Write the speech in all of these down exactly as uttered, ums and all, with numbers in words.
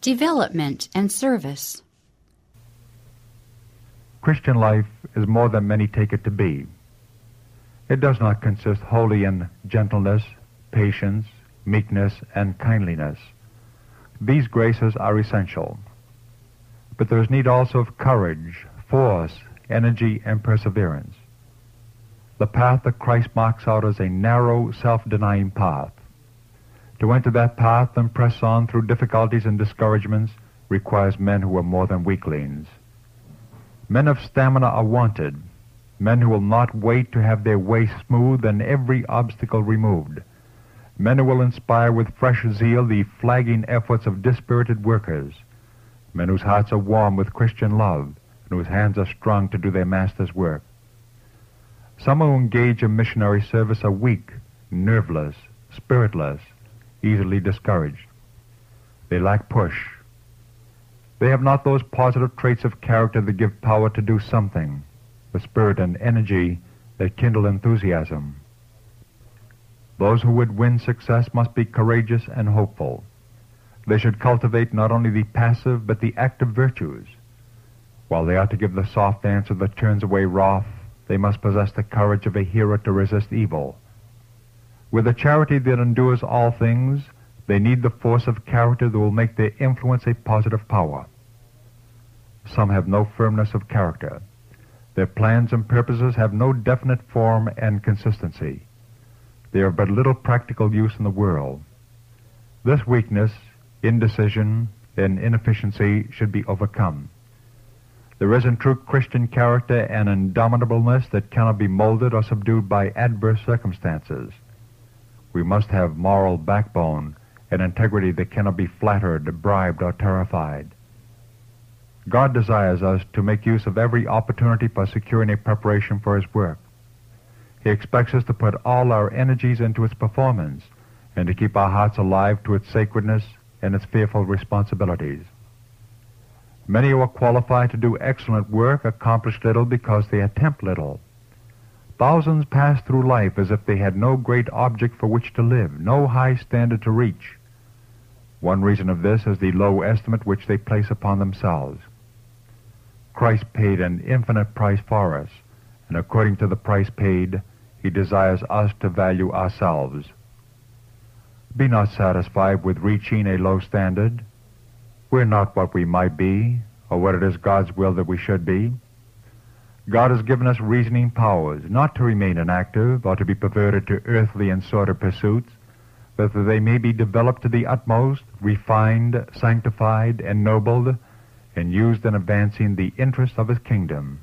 Development and service. Christian life is more than many take it to be. It does not consist wholly in gentleness, patience, meekness, and kindliness. These graces are essential. But there is need also of courage, force, energy, and perseverance. The path that Christ marks out is a narrow, self-denying path. To enter that path and press on through difficulties and discouragements requires men who are more than weaklings. Men of stamina are wanted, men who will not wait to have their way smooth and every obstacle removed, men who will inspire with fresh zeal the flagging efforts of dispirited workers, men whose hearts are warm with Christian love and whose hands are strong to do their Master's work. Some who engage in missionary service are weak, nerveless, spiritless, easily discouraged. They lack push. They have not those positive traits of character that give power to do something, the spirit and energy that kindle enthusiasm. Those who would win success must be courageous and hopeful. They should cultivate not only the passive but the active virtues. While they are to give the soft answer that turns away wrath, they must possess the courage of a hero to resist evil. With a charity that endures all things, they need the force of character that will make their influence a positive power. Some have no firmness of character. Their plans and purposes have no definite form and consistency. They are but little practical use in the world. This weakness, indecision, and inefficiency should be overcome. There is in true Christian character an indomitableness that cannot be molded or subdued by adverse circumstances. We must have moral backbone and integrity that cannot be flattered, bribed, or terrified. God desires us to make use of every opportunity for securing a preparation for His work. He expects us to put all our energies into its performance and to keep our hearts alive to its sacredness and its fearful responsibilities. Many who are qualified to do excellent work accomplish little because they attempt little. Thousands pass through life as if they had no great object for which to live, no high standard to reach. One reason of this is the low estimate which they place upon themselves. Christ paid an infinite price for us, and according to the price paid, He desires us to value ourselves. Be not satisfied with reaching a low standard. We're not what we might be, or what it is God's will that we should be. God has given us reasoning powers, not to remain inactive or to be perverted to earthly and sordid pursuits, but that they may be developed to the utmost, refined, sanctified, ennobled, and used in advancing the interests of His kingdom.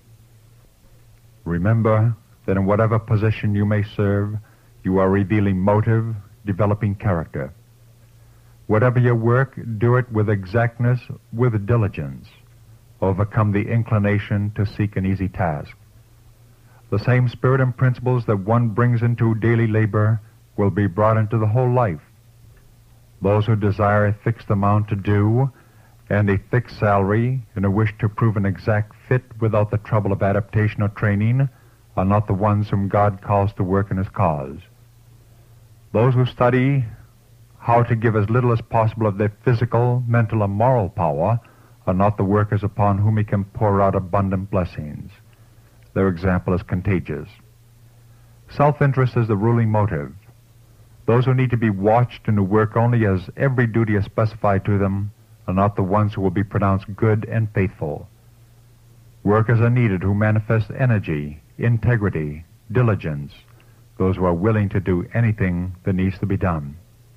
Remember that in whatever position you may serve, you are revealing motive, developing character. Whatever your work, do it with exactness, with diligence. Overcome the inclination to seek an easy task. The same spirit and principles that one brings into daily labor will be brought into the whole life. Those who desire a fixed amount to do and a fixed salary and a wish to prove an exact fit without the trouble of adaptation or training are not the ones whom God calls to work in His cause. Those who study how to give as little as possible of their physical, mental, and moral power are not the workers upon whom He can pour out abundant blessings. Their example is contagious. Self-interest is the ruling motive. Those who need to be watched and who work only as every duty is specified to them are not the ones who will be pronounced good and faithful. Workers are needed who manifest energy, integrity, diligence, those who are willing to do anything that needs to be done.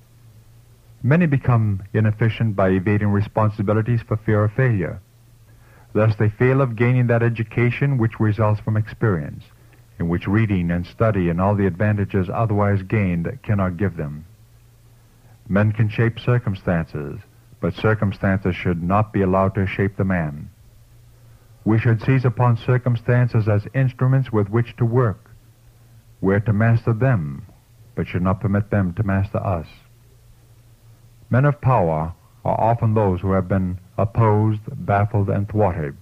Many become inefficient by evading responsibilities for fear of failure. Thus they fail of gaining that education which results from experience, in which reading and study and all the advantages otherwise gained cannot give them. Men can shape circumstances, but circumstances should not be allowed to shape the man. We should seize upon circumstances as instruments with which to work. We are to master them, but should not permit them to master us. Men of power are often those who have been opposed, baffled, and thwarted.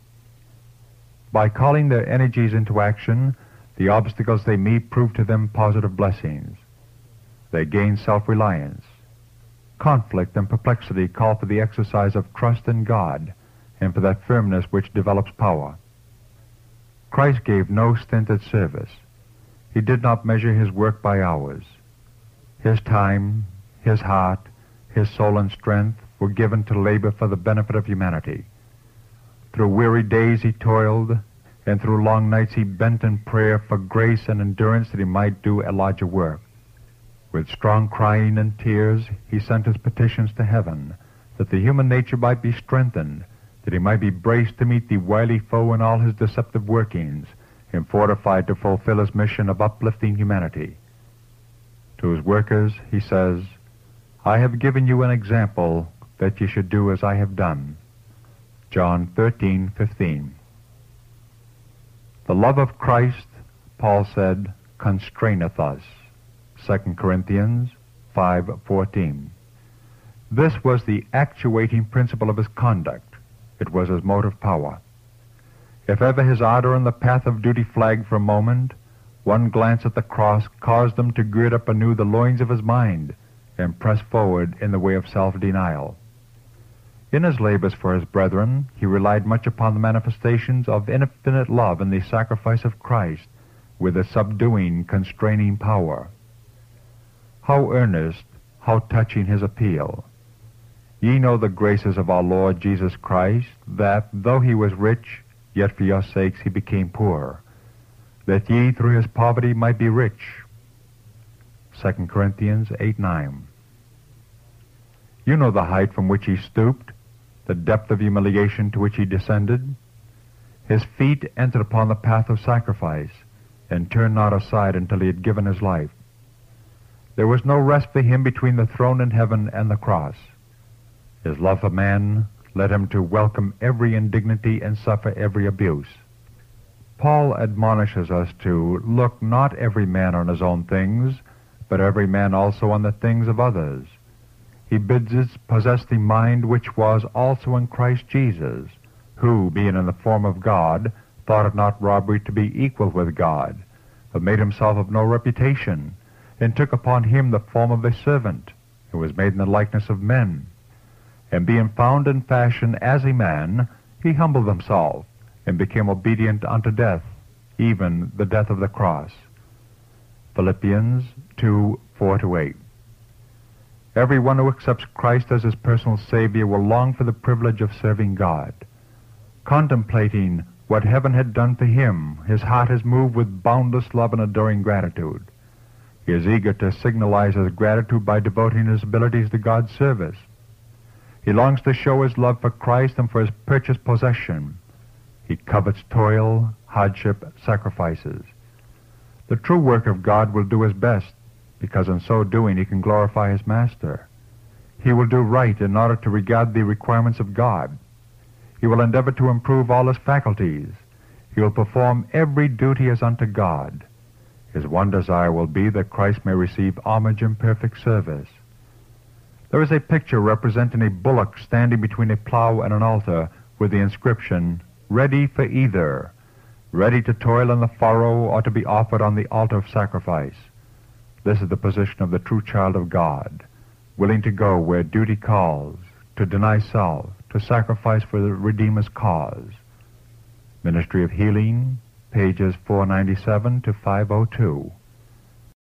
By calling their energies into action, the obstacles they meet prove to them positive blessings. They gain self-reliance. Conflict and perplexity call for the exercise of trust in God and for that firmness which develops power. Christ gave no stinted service. He did not measure his work by hours. His time, his heart, his soul and strength were given to labor for the benefit of humanity. Through weary days he toiled, and through long nights he bent in prayer for grace and endurance that he might do a larger work. With strong crying and tears he sent his petitions to heaven, that the human nature might be strengthened, that he might be braced to meet the wily foe in all his deceptive workings, and fortified to fulfill his mission of uplifting humanity. To his workers he says, I have given you an example that ye should do as I have done. John thirteen fifteen. The love of Christ, Paul said, constraineth us. Second Corinthians five fourteen. This was the actuating principle of his conduct. It was his motive power. If ever his ardor in the path of duty flagged for a moment, one glance at the cross caused him to gird up anew the loins of his mind and press forward in the way of self-denial. In his labors for his brethren, he relied much upon the manifestations of infinite love in the sacrifice of Christ, with a subduing, constraining power. How earnest, how touching his appeal! Ye know the graces of our Lord Jesus Christ, that, though he was rich, yet for your sakes he became poor, that ye through his poverty might be rich. Second Corinthians eight nine. You know the height from which he stooped, the depth of humiliation to which he descended. His feet entered upon the path of sacrifice, and turned not aside until he had given his life. There was no rest for him between the throne in heaven and the cross. His love for man led him to welcome every indignity and suffer every abuse. Paul admonishes us to look not every man on his own things, but every man also on the things of others. He bids us possess the mind which was also in Christ Jesus, who, being in the form of God, thought it not robbery to be equal with God, but made himself of no reputation, and took upon him the form of a servant, and was made in the likeness of men. And being found in fashion as a man, he humbled himself, and became obedient unto death, even the death of the cross. Philippians two four to eight. Everyone who accepts Christ as his personal Savior will long for the privilege of serving God. Contemplating what heaven had done for him, his heart is moved with boundless love and adoring gratitude. He is eager to signalize his gratitude by devoting his abilities to God's service. He longs to show his love for Christ and for his purchased possession. He covets toil, hardship, sacrifices. The true work of God will do his best, because in so doing he can glorify his Master. He will do right in order to regard the requirements of God. He will endeavor to improve all his faculties. He will perform every duty as unto God. His one desire will be that Christ may receive homage and perfect service. There is a picture representing a bullock standing between a plow and an altar with the inscription, ready for either, ready to toil in the furrow or to be offered on the altar of sacrifice. This is the position of the true child of God, willing to go where duty calls, to deny self, to sacrifice for the Redeemer's cause. Ministry of Healing, pages four ninety-seven to five oh two.